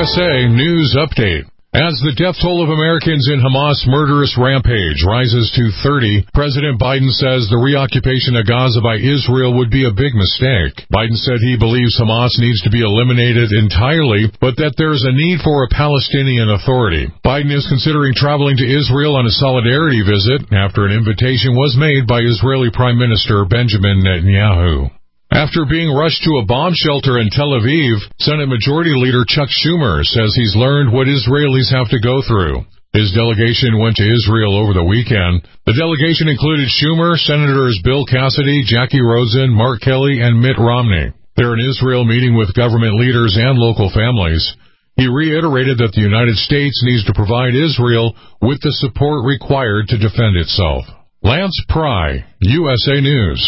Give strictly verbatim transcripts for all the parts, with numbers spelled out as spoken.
S A News Update. As the death toll of Americans in Hamas' murderous rampage rises to thirty, President Biden says the reoccupation of Gaza by Israel would be a big mistake. Biden said he believes Hamas needs to be eliminated entirely, but that there is a need for a Palestinian Authority. Biden is considering traveling to Israel on a solidarity visit after an invitation was made by Israeli Prime Minister Benjamin Netanyahu. After being rushed to a bomb shelter in Tel Aviv, Senate Majority Leader Chuck Schumer says he's learned what Israelis have to go through. His delegation went to Israel over the weekend. The delegation included Schumer, Senators Bill Cassidy, Jackie Rosen, Mark Kelly, and Mitt Romney. They're in Israel meeting with government leaders and local families. He reiterated that the United States needs to provide Israel with the support required to defend itself. Lance Pry, U S A News.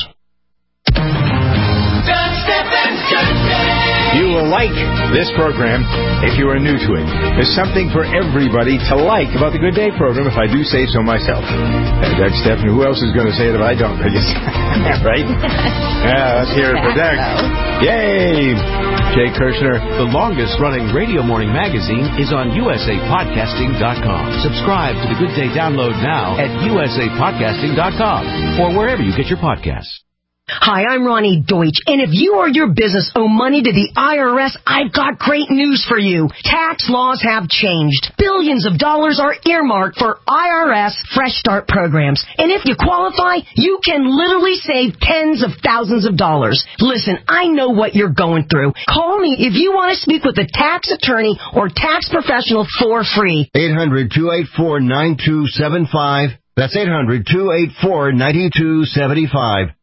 You will like this program if you are new to it. There's something for everybody to like about the Good Day program, if I do say so myself. Uh, Doug Stephan, who else is going to say it if I don't? Right? Yeah, let's hear it for Doug. Yay! Jay Kirshner. The longest-running radio morning magazine is on U S A podcasting dot com. Subscribe to the Good Day download now at U S A podcasting dot com or wherever you get your podcasts. Hi, I'm Ronnie Deutsch, and if you or your business owe money to the I R S, I've got great news for you. Tax laws have changed. Billions of dollars are earmarked for I R S Fresh Start programs. And if you qualify, you can literally save tens of thousands of dollars. Listen, I know what you're going through. Call me if you want to speak with a tax attorney or tax professional for free. eight hundred, two eight four, nine two seven five. That's eight hundred, two eight four, nine two seven five.